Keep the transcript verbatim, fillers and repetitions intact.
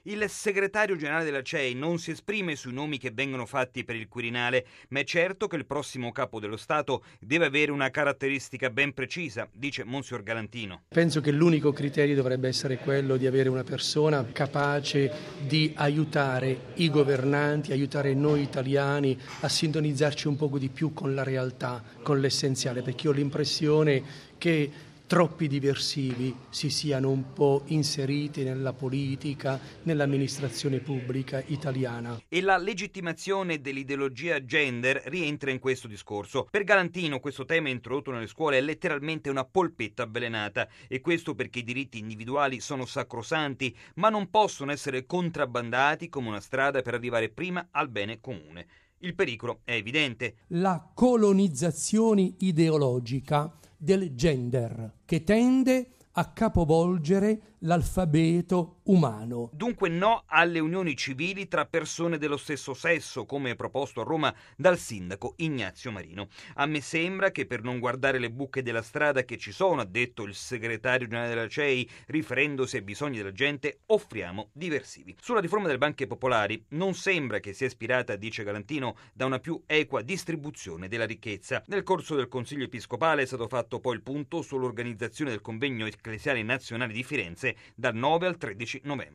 Il segretario generale della C E I non si esprime sui nomi che vengono fatti per il Quirinale, ma è certo che il prossimo capo dello Stato deve avere una caratteristica ben precisa, dice Monsignor Galantino. Penso che l'unico criterio dovrebbe essere quello di avere una persona capace di aiutare i governanti, aiutare noi italiani a sintonizzarci un poco di più con la realtà, con l'essenziale, perché ho l'impressione che troppi diversivi si siano un po' inseriti nella politica, nell'amministrazione pubblica italiana. E la legittimazione dell'ideologia gender rientra in questo discorso. Per Galantino questo tema introdotto nelle scuole è letteralmente una polpetta avvelenata, e questo perché i diritti individuali sono sacrosanti, ma non possono essere contrabbandati come una strada per arrivare prima al bene comune. Il pericolo è evidente. La colonizzazione ideologica del gender, che tende a capovolgere l'alfabeto umano. Dunque no alle unioni civili tra persone dello stesso sesso, come proposto a Roma dal sindaco Ignazio Marino. A me sembra che per non guardare le buche della strada che ci sono, ha detto il segretario generale della C E I, riferendosi ai bisogni della gente, offriamo diversivi. Sulla riforma delle banche popolari non sembra che sia ispirata, dice Galantino, da una più equa distribuzione della ricchezza. Nel corso del Consiglio Episcopale è stato fatto poi il punto sull'organizzazione del convegno ecclesiale nazionale di Firenze dal nove al tredici novembre.